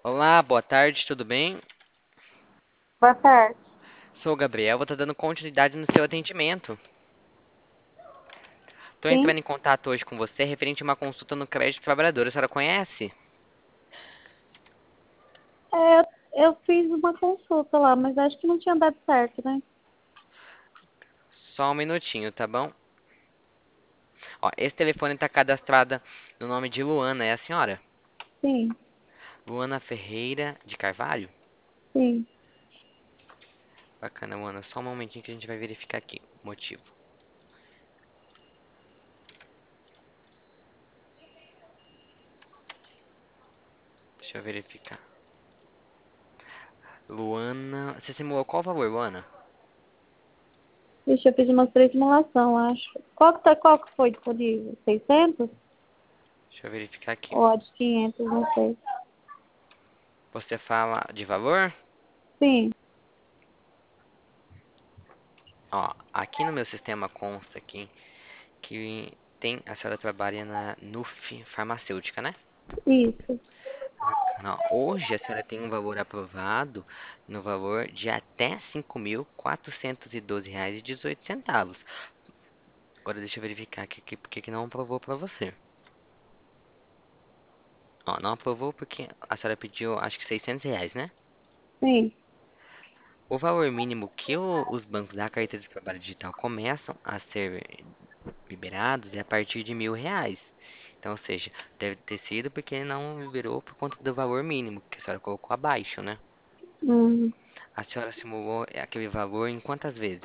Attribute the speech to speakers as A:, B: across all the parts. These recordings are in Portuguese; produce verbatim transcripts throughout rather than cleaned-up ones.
A: Olá, boa tarde, tudo bem?
B: Boa tarde.
A: Sou o Gabriel, vou estar dando continuidade no seu atendimento. Estou
B: Sim,
A: entrando em contato hoje com você referente a uma consulta no crédito trabalhador. A senhora conhece?
B: é, eu eu fiz uma consulta lá, mas acho que não tinha dado certo, né?
A: Só um minutinho, tá bom? Ó, esse telefone está cadastrado no nome de Luana, é a senhora?
B: Sim,
A: Luana Ferreira de Carvalho?
B: sim.
A: Bacana, Luana. Só um momentinho que a gente vai verificar aqui o motivo. Deixa eu verificar. Luana. Você simulou qual valor, Luana?
B: Vixe, eu fiz umas três simulação, acho. Qual que, tá, qual que foi disponível? Seiscentos
A: Deixa eu verificar aqui.
B: ou a de quinhentos, não sei.
A: Você fala de valor?
B: Sim,
A: Ó, aqui no meu sistema consta aqui que tem, a senhora trabalha na Nuf Farmacêutica, né?
B: isso.
A: Bacana. Ó, hoje a senhora tem um valor aprovado no valor de até cinco mil quatrocentos e doze reais e dezoito centavos. Agora deixa eu verificar aqui, aqui porque que não aprovou para você. Ó, não aprovou porque a senhora pediu acho que seiscentos reais, né?
B: Sim.
A: O valor mínimo que o- os bancos da carteira de trabalho digital começam a ser liberados é a partir de mil reais. Então, ou seja, deve ter sido porque ele não liberou por conta do valor mínimo, que a senhora colocou abaixo, né?
B: Hum,
A: A senhora simulou aquele valor em quantas vezes?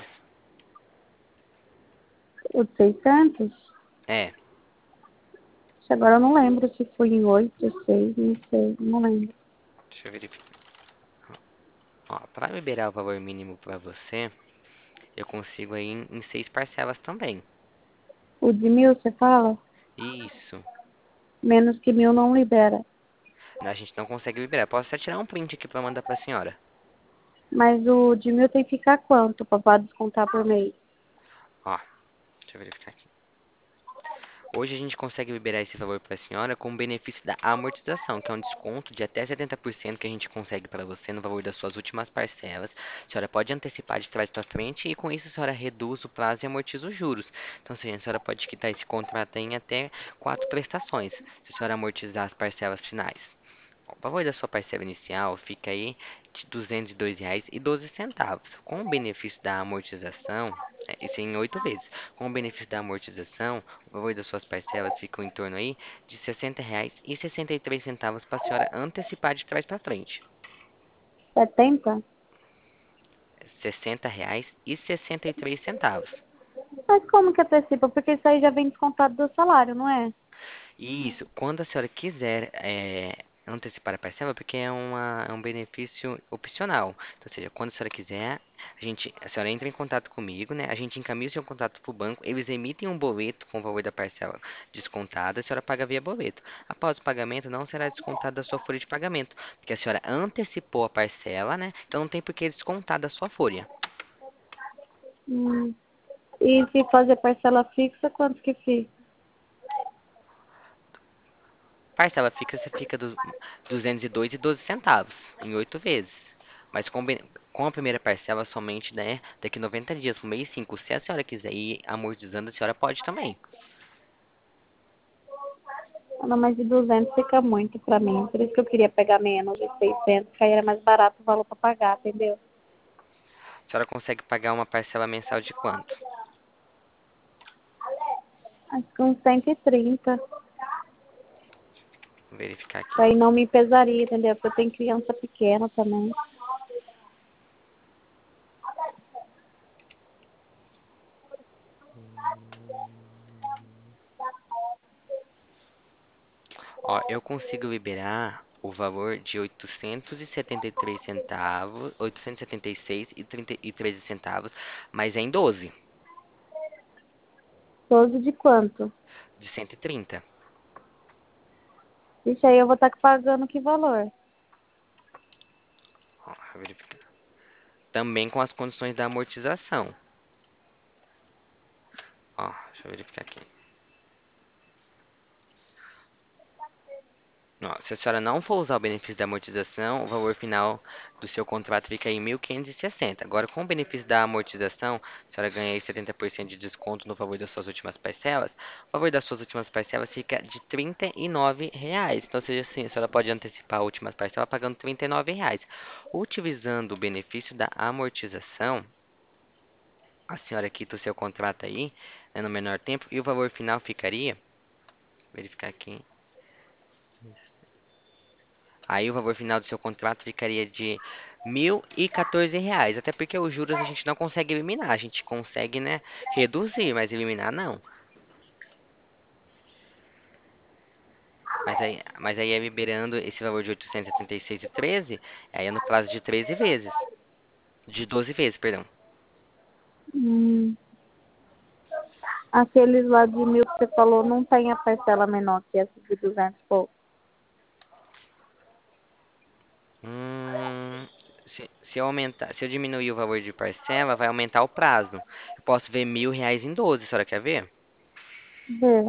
B: o de seiscentos?
A: É,
B: Agora eu não lembro se foi em oito, seis, não sei, não lembro.
A: deixa eu verificar. Ó, para liberar o valor mínimo para você, eu consigo aí em, em seis parcelas também.
B: O de mil, você fala?
A: Isso.
B: Menos que mil não libera.
A: A gente não consegue liberar. Posso até tirar um print aqui para mandar para a senhora.
B: Mas o de mil tem que ficar quanto para descontar por mês?
A: Ó, deixa eu verificar aqui. Hoje a gente consegue liberar esse valor para a senhora com o benefício da amortização, que é um desconto de até setenta por cento que a gente consegue para você no valor das suas últimas parcelas. A senhora pode antecipar de trás para frente e com isso a senhora reduz o prazo e amortiza os juros. Então, assim, a senhora pode quitar esse contrato em até quatro prestações, se a senhora amortizar as parcelas finais. O valor da sua parcela inicial fica aí de duzentos e dois reais e doze centavos. Com o benefício da amortização, é, isso em oito vezes. Com o benefício da amortização, o valor das suas parcelas fica em torno aí de sessenta reais e sessenta e três centavos para a senhora antecipar de trás para frente.
B: Setenta.
A: Sessenta reais e sessenta e três centavos.
B: Mas como que antecipa? Porque isso aí já vem descontado do salário, não é?
A: Isso, quando a senhora quiser é, antecipar a parcela, porque é, uma, é um benefício opcional. Então, ou seja, quando a senhora quiser, a gente, a senhora entra em contato comigo, né? A gente encaminha o seu contato para o banco, eles emitem um boleto com o valor da parcela descontada, a senhora paga via boleto. Após o pagamento, não será descontado da sua folha de pagamento, porque a senhora antecipou a parcela, né? Então não tem por que descontar da sua folha.
B: Hum. E se fazer parcela fixa, quanto que fica?
A: Parcela fixa, você fica dos duzentos e dois e doze centavos em oito vezes. Mas com, ben- com a primeira parcela somente, né, daqui noventa dias, no mês cinco. Se a senhora quiser ir amortizando, a senhora pode também.
B: Ah, não, mas de duzentos fica muito pra mim. Por isso que eu queria pegar menos de seiscentos, que aí era mais barato o valor pra pagar, entendeu?
A: A senhora consegue pagar uma parcela mensal de quanto?
B: Acho que uns cento e trinta.
A: Vou verificar aqui.
B: Aí não me pesaria, entendeu? Porque eu tenho criança pequena também.
A: Ó, eu consigo liberar o valor de oitocentos e setenta e três centavos, oitocentos e setenta e seis e trinta e treze centavos, mas é em doze,
B: doze de quanto?
A: de cento e trinta.
B: Isso aí eu vou estar pagando que valor?
A: Ó, vou verificar. Também com as condições da amortização. Ó, deixa eu verificar aqui. Ó, se a senhora não for usar o benefício da amortização, o valor final do seu contrato fica em mil quinhentos e sessenta. Agora, com o benefício da amortização, a senhora ganha aí setenta por cento de desconto no valor das suas últimas parcelas. O valor das suas últimas parcelas fica de trinta e nove reais. Então, seja assim, a senhora pode antecipar as últimas parcelas pagando trinta e nove reais. Utilizando o benefício da amortização, a senhora quita o seu contrato aí, né, no menor tempo, e o valor final ficaria, vou verificar aqui. Aí o valor final do seu contrato ficaria de mil e quatorze reais. Até porque os juros a gente não consegue eliminar. A gente consegue, né, reduzir, mas eliminar não. Mas aí, mas aí é liberando esse valor de oitocentos e setenta e seis e treze, aí é no prazo de treze vezes. De doze vezes, perdão.
B: Hum, aqueles lá de mil que você falou não tem a parcela menor que essa de duzentos e pouco.
A: Hum, se, se eu aumentar, se eu diminuir o valor de parcela, vai aumentar o prazo. Eu posso ver mil reais em doze, a senhora quer ver?
B: Vê.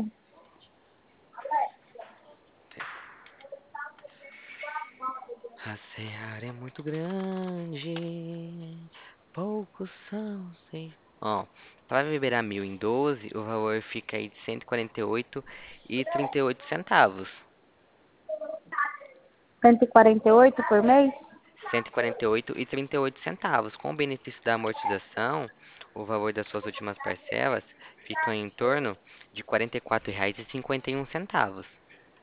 A: A seara é muito grande, poucos são seis. Ó, para liberar mil em doze, o valor fica aí de cento e quarenta e oito e trinta e oito centavos.
B: cento e quarenta e oito por mês?
A: cento e quarenta e oito e trinta e oito centavos. Com o benefício da amortização, o valor das suas últimas parcelas fica em torno de quarenta e quatro reais e cinquenta e um centavos.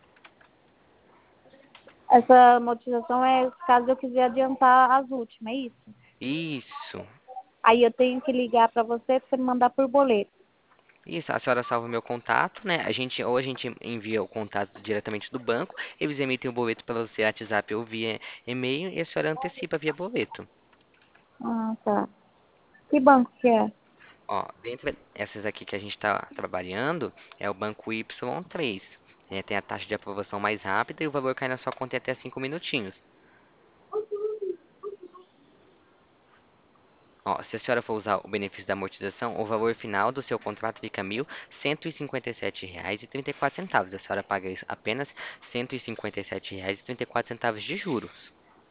B: Essa amortização é caso eu quiser adiantar as últimas, é isso?
A: Isso.
B: Aí eu tenho que ligar para você para você me mandar por boleto.
A: Isso, a senhora salva o meu contato, né? A gente, ou a gente envia o contato diretamente do banco, eles emitem o boleto para você WhatsApp ou via e-mail e a senhora antecipa via boleto.
B: Ah, tá. Que banco que é?
A: Ó, dentre essas aqui que a gente está trabalhando, é o banco Y três. É, tem a taxa de aprovação mais rápida e o valor cai na sua conta em até cinco minutinhos. Ó, se a senhora for usar o benefício da amortização, o valor final do seu contrato fica mil cento e cinquenta e sete reais e trinta e quatro centavos. A senhora paga isso apenas cento e cinquenta e sete reais e trinta e quatro centavos de juros.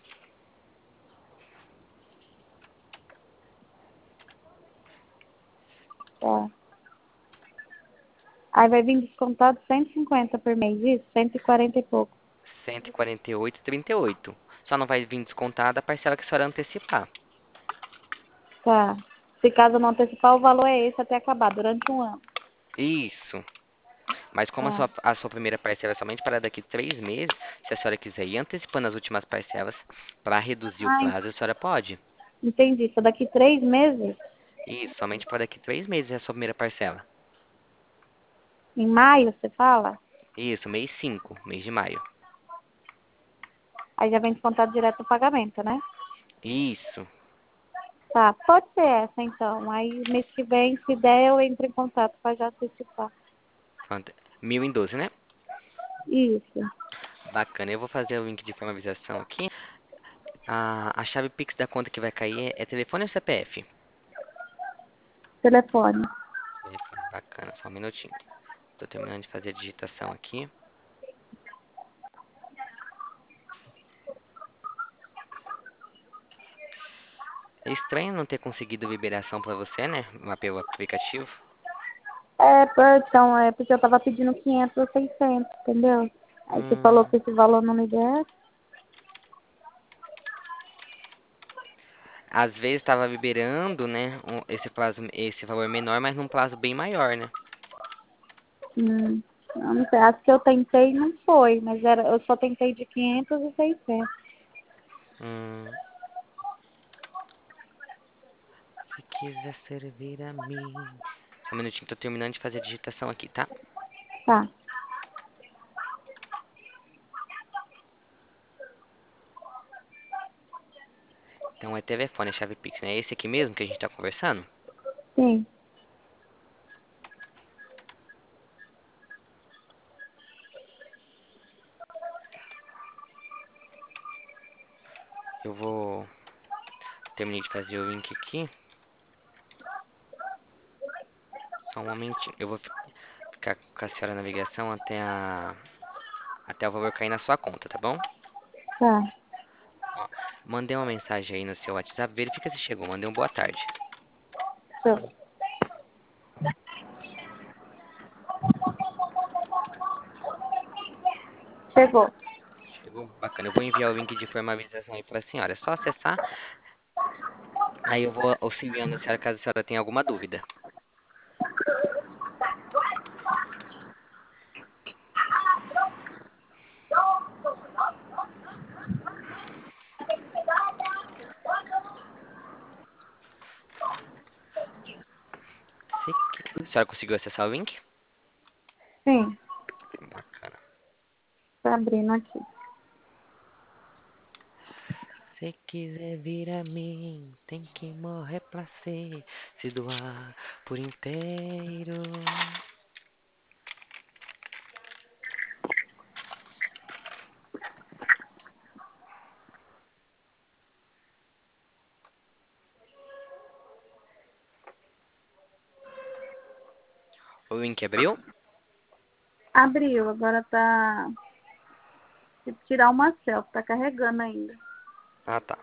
B: Tá. Aí vai vir descontado cento e cinquenta por mês, isso? cento e quarenta e pouco.
A: cento e quarenta e oito e trinta e oito. Só não vai vir descontada a parcela que a senhora antecipar.
B: Tá. Se caso não antecipar, o valor é esse até acabar, durante um ano.
A: Isso. Mas como a
B: Tá.
A: sua, a sua primeira parcela é somente para daqui três meses, se a senhora quiser ir antecipando as últimas parcelas para reduzir o
B: Ah,
A: prazo, a senhora pode.
B: entendi. Só daqui três meses,
A: Isso, somente para daqui três meses é a sua primeira parcela.
B: em maio, você fala?
A: Isso, mês cinco, mês de maio.
B: Aí já vem descontado direto do pagamento, né?
A: Isso.
B: Tá, pode ser essa então. Aí mês que vem, se der, eu entro em contato para já antecipar.
A: Quanto? Mil em doze, né?
B: Isso.
A: Bacana. Eu vou fazer o link de formalização aqui. A, a chave Pix da conta que vai cair é, é telefone ou C P F?
B: Telefone.
A: Telefone, bacana. Só um minutinho. Tô terminando de fazer a digitação aqui. É estranho não ter conseguido liberação pra você, né? Lá pelo aplicativo.
B: É, pô, então, é porque eu tava pedindo quinhentos ou seiscentos, entendeu? Aí você falou
A: Hum,
B: que esse valor não me der.
A: às vezes estava liberando, né? um- esse prazo, esse valor menor, mas num prazo bem maior, né?
B: Hum, eu não sei, as que eu tentei não foi, mas era, eu só tentei de quinhentos e seiscentos.
A: Hum, se quiser servir a mim. Só um minutinho, tô terminando de fazer a digitação aqui, tá?
B: Tá,
A: Então é telefone, é chave Pix, né? É esse aqui mesmo que a gente tá conversando?
B: sim.
A: Eu vou terminar de fazer o link aqui. Só um momentinho. Eu vou fi- ficar com a senhora na navegação até a até o valor cair na sua conta, tá bom?
B: Tá.
A: Ó, mandei uma mensagem aí no seu WhatsApp, verifica se chegou. Mandei um boa tarde.
B: Show. Chegou.
A: Chegou? Bacana. Eu vou enviar o link de formalização aí para a senhora. É só acessar, aí eu vou auxiliando a senhora caso a senhora tenha alguma dúvida. Se que- A senhora conseguiu acessar o link?
B: Sim,
A: Bacana.
B: tá abrindo aqui.
A: Se quiser vir a mim, tem que morrer pra ser, se doar por inteiro. O link abriu?
B: Abriu, agora tá. Tem que tirar uma selfie, tá carregando ainda.
A: Ah, tá.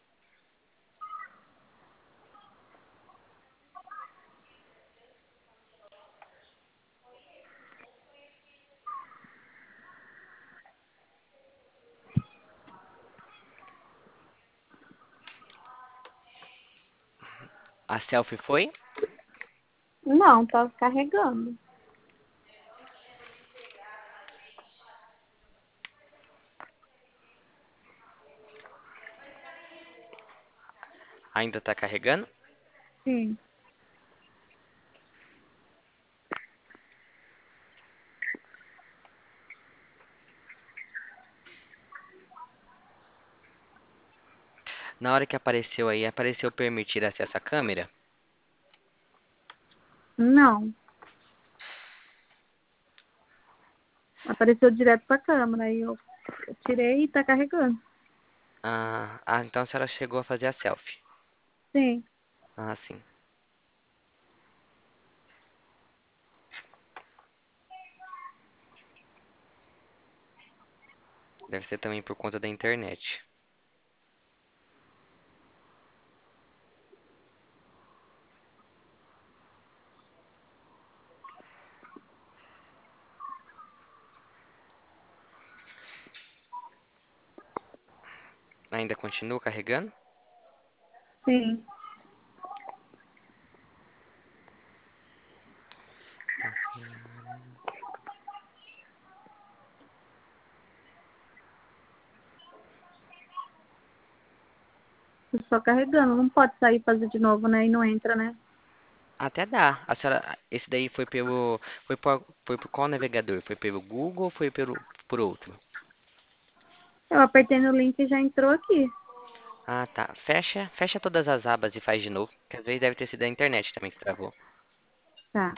A: A selfie foi?
B: Não, tá carregando.
A: Ainda tá carregando?
B: Sim.
A: Na hora que apareceu aí, apareceu permitir acesso à câmera?
B: Não. Apareceu direto pra câmera. Aí eu eu tirei e tá carregando.
A: Ah, ah, então a senhora chegou a fazer a selfie.
B: Sim.
A: Ah, sim. Deve ser também por conta da internet. Ainda continua carregando?
B: Sim. Tô só carregando. Não pode sair e fazer de novo, né? E não entra, né?
A: Até dá. A senhora, esse daí foi pelo, foi por, foi por qual navegador? Foi pelo Google ou foi pelo, por outro?
B: Eu apertei no link e já entrou aqui.
A: Ah, tá. Fecha, fecha todas as abas e faz de novo, que às vezes deve ter sido a internet também que travou.
B: Tá.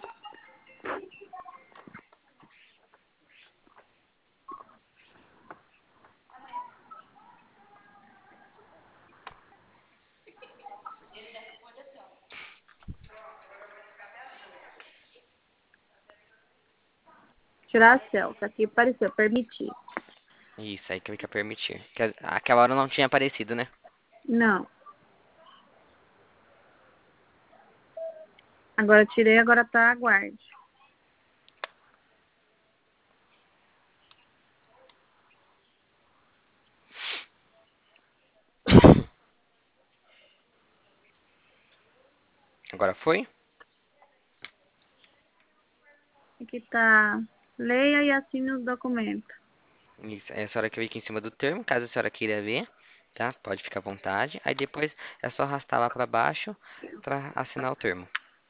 B: Tirar a selfie. Aqui apareceu, permitir.
A: Isso, aí clica permitir. Que a- aquela hora não tinha aparecido, né?
B: Não. Agora tirei, agora tá aguarde.
A: Agora foi?
B: Aqui tá. Leia e assine os documentos.
A: Isso, aí a senhora clica em cima do termo, caso a senhora queira ver, tá? Pode ficar à vontade. Aí depois é só arrastar lá pra baixo pra assinar o termo.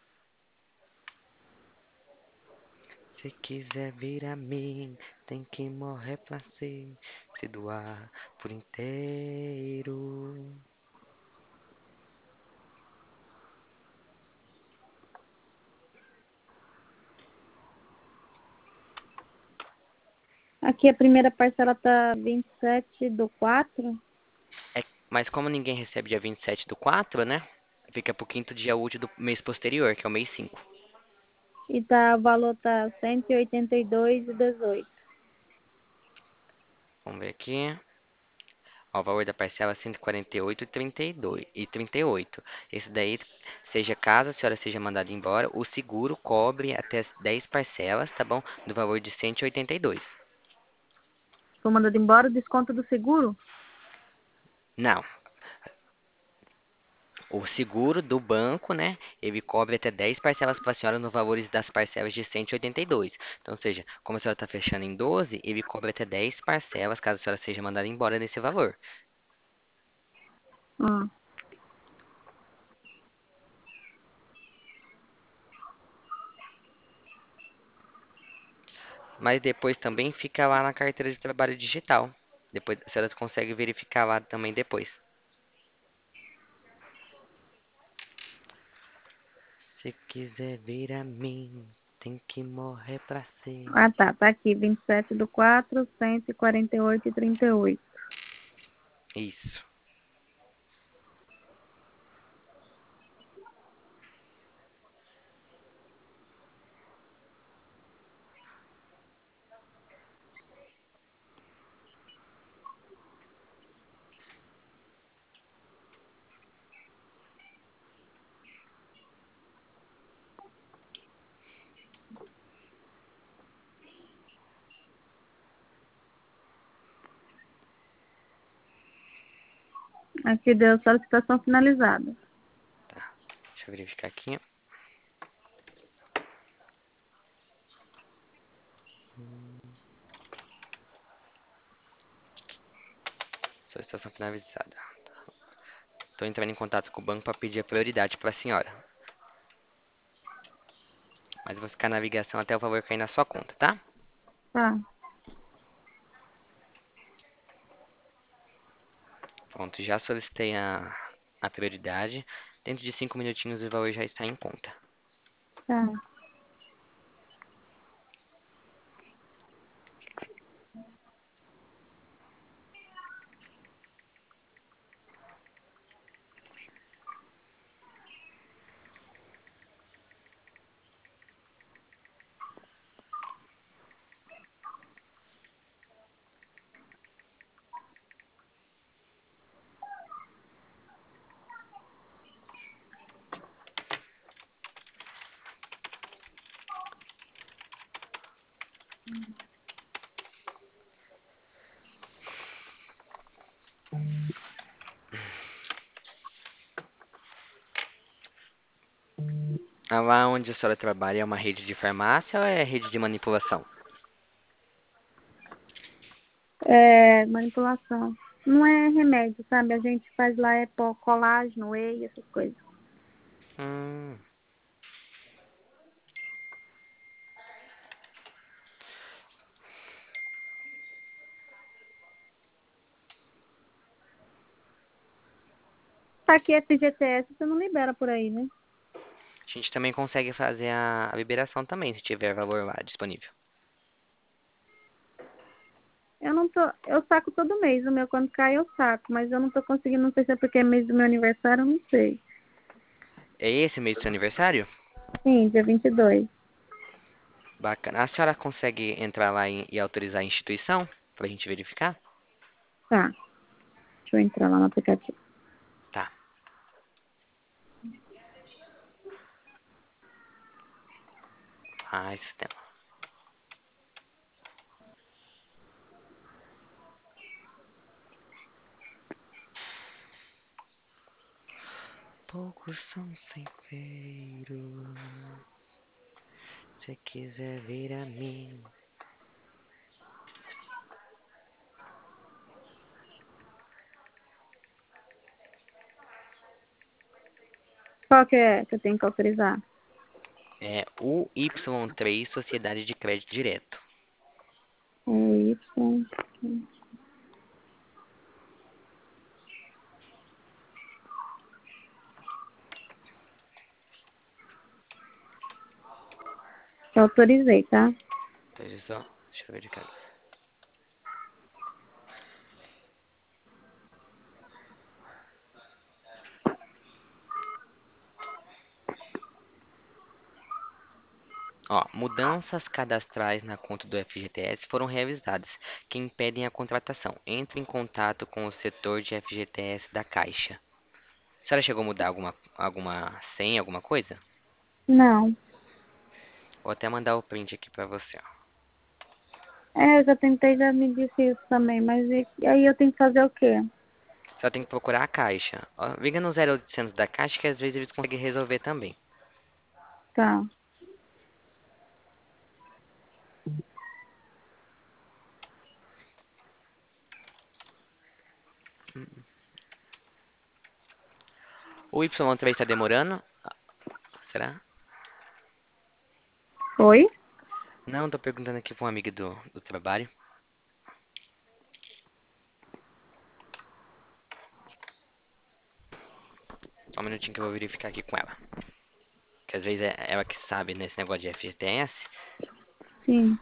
A: Se quiser vir a mim, tem que morrer pra ser, se doar por inteiro.
B: Aqui a primeira parcela tá vinte e sete do quatro
A: É, mas como ninguém recebe dia vinte e sete do quatro, né? Fica pro quinto dia útil do mês posterior, que é o mês cinco.
B: e tá, o valor tá cento e oitenta e dois e dezoito.
A: Vamos ver aqui. Ó, o valor da parcela cento e quarenta e oito e trinta e dois e trinta e oito. Esse daí, seja caso a senhora seja mandada embora, o seguro cobre até dez parcelas, tá bom? Do valor de cento e oitenta e dois.
B: Estou mandando embora o desconto do seguro?
A: Não, o seguro do banco, né? Ele cobre até dez parcelas para a senhora no valores das parcelas de cento e oitenta e dois. Então, ou seja, como a senhora está fechando em doze, ele cobre até dez parcelas caso a senhora seja mandada embora nesse valor.
B: Ah,
A: Mas depois também fica lá na carteira de trabalho digital. Depois a senhora consegue verificar lá também depois. Se quiser vir a mim, tem que morrer pra ser.
B: ah tá. Tá aqui. vinte e sete do quatro, cento e quarenta e oito e trinta e oito.
A: Isso.
B: Aqui deu solicitação finalizada.
A: Tá. Deixa eu verificar aqui. Solicitação finalizada. Estou entrando em contato com o banco para pedir a prioridade para a senhora. Mas eu vou ficar na ligação até o valor cair na sua conta, tá?
B: Tá.
A: Pronto, já solicitei a, a prioridade. Dentro de cinco minutinhos o valor já está em conta.
B: Tá.
A: Ah, lá onde a senhora trabalha é uma rede de farmácia ou é rede de manipulação?
B: É, manipulação. Não é remédio, sabe? A gente faz lá é pó, colágeno, whey, essas coisas.
A: Hum,
B: Tá aqui F G T S, você não libera por aí, né?
A: a gente também consegue fazer a, a liberação também, se tiver valor lá disponível.
B: Eu não tô. Eu saco todo mês. O meu quando cai eu saco, mas eu não tô conseguindo, não sei se é porque é mês do meu aniversário, eu não sei.
A: É esse mês do seu aniversário?
B: Sim, dia vinte e dois.
A: Bacana. A senhora consegue entrar lá em- e autorizar a instituição para a gente verificar?
B: Tá. Deixa eu entrar lá no aplicativo.
A: Tá. Ah, sistema. Poucos são ceifeiros. Se quiser vir a mim.
B: Qual que é que eu tenho que autorizar?
A: É o Y três Sociedade de Crédito Direto.
B: É Y. Eu autorizei, tá?
A: Autorizou? Deixa eu verificar. Ó, mudanças cadastrais na conta do F G T S foram reavisadas, que impedem a contratação. Entre em contato com o setor de F G T S da Caixa. A senhora chegou a mudar alguma, alguma senha, alguma coisa?
B: Não.
A: Vou até mandar o print aqui pra você, ó.
B: É, eu já tentei, já me disse isso também, mas e, e aí eu tenho que fazer o quê?
A: Só tem que procurar a Caixa. Ó, liga no zero oitocentos da Caixa que às vezes eles conseguem resolver também.
B: Tá.
A: O Y três está demorando? Ah, será?
B: Oi?
A: Não, tô perguntando aqui pra uma amiga do, do trabalho. Só um minutinho que eu vou verificar aqui com ela. Que às vezes é ela que sabe nesse negócio de F G T S.
B: Sim.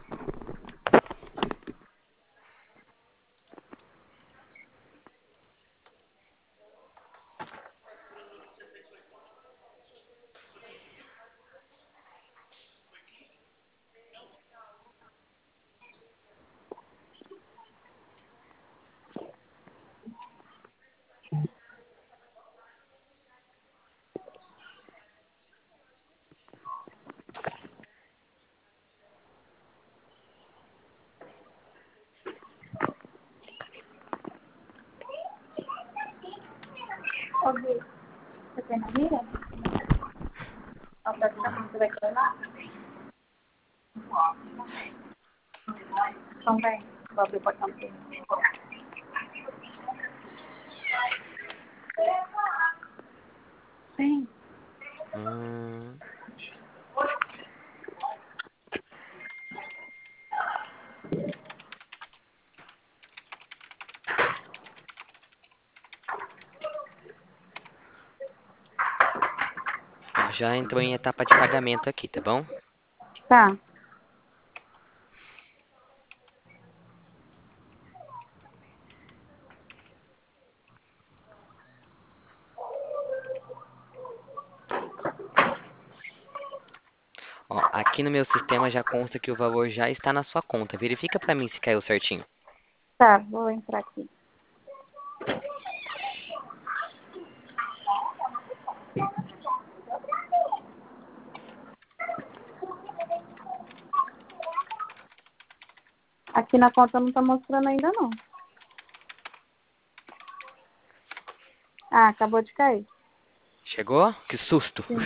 B: Ô, Gui, você tem na mira? Ó, pra ficar como você vai colocar? Então vem, vou abrir o portão pra você. Vem.
A: Hum, ó, já entrou em etapa de pagamento aqui, tá bom?
B: Tá.
A: Ó, aqui no meu sistema já consta que o valor já está na sua conta. Verifica pra mim se caiu certinho.
B: Tá, vou entrar aqui. Aqui na conta não tá mostrando ainda, não. Ah, acabou de cair.
A: Chegou? Que susto!
B: Sim.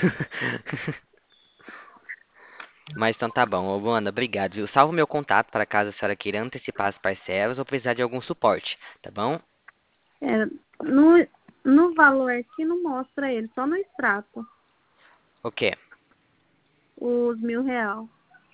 A: Mas então tá bom, ô Luana, obrigado, viu? Salva o meu contato para caso a senhora queira antecipar as parcelas ou precisar de algum suporte, tá bom?
B: É, no, no valor aqui não mostra ele, só no extrato.
A: O quê?
B: Os mil real.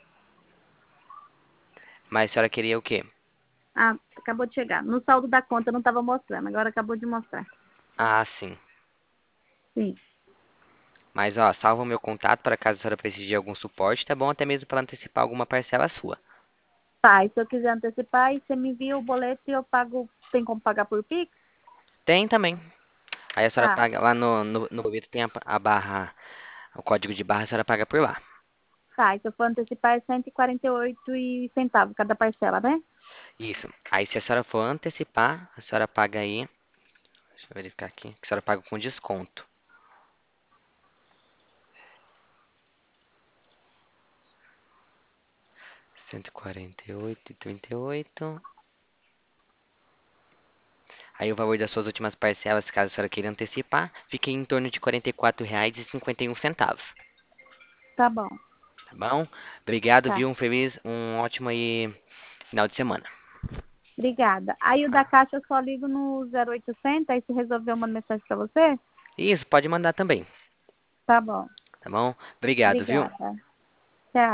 A: Mas a senhora queria o quê?
B: Ah, acabou de chegar. No saldo da conta não estava mostrando, agora acabou de mostrar.
A: Ah, sim.
B: Sim.
A: Mas ó, salva o meu contato para caso a senhora precise de algum suporte, tá bom? Até mesmo para antecipar alguma parcela sua.
B: Tá, e se eu quiser antecipar, aí você me envia o boleto e eu pago. Tem como pagar por Pix?
A: Tem também. Aí a senhora
B: Tá.
A: paga lá no, no, no boleto tem a, a barra, o código de barra, a senhora paga por lá.
B: Tá, e se eu for antecipar é cento e quarenta e oito e centavos cada parcela, né?
A: Isso. Aí se a senhora for antecipar, a senhora paga aí. Deixa eu verificar aqui. Que a senhora paga com desconto. cento e quarenta e oito e trinta e oito. Aí o valor das suas últimas parcelas, caso a senhora queira antecipar, fica em torno de quarenta e quatro reais e cinquenta e um centavos.
B: Tá bom.
A: Tá bom? Obrigado,
B: Tá.
A: viu? Um feliz, um ótimo aí final de semana.
B: Obrigada. Aí o da
A: Ah,
B: Caixa eu só ligo no zero oitocentos, aí se resolver eu mando mensagem pra você?
A: isso, pode mandar também.
B: Tá bom.
A: Tá bom? Obrigado, viu?
B: Obrigada.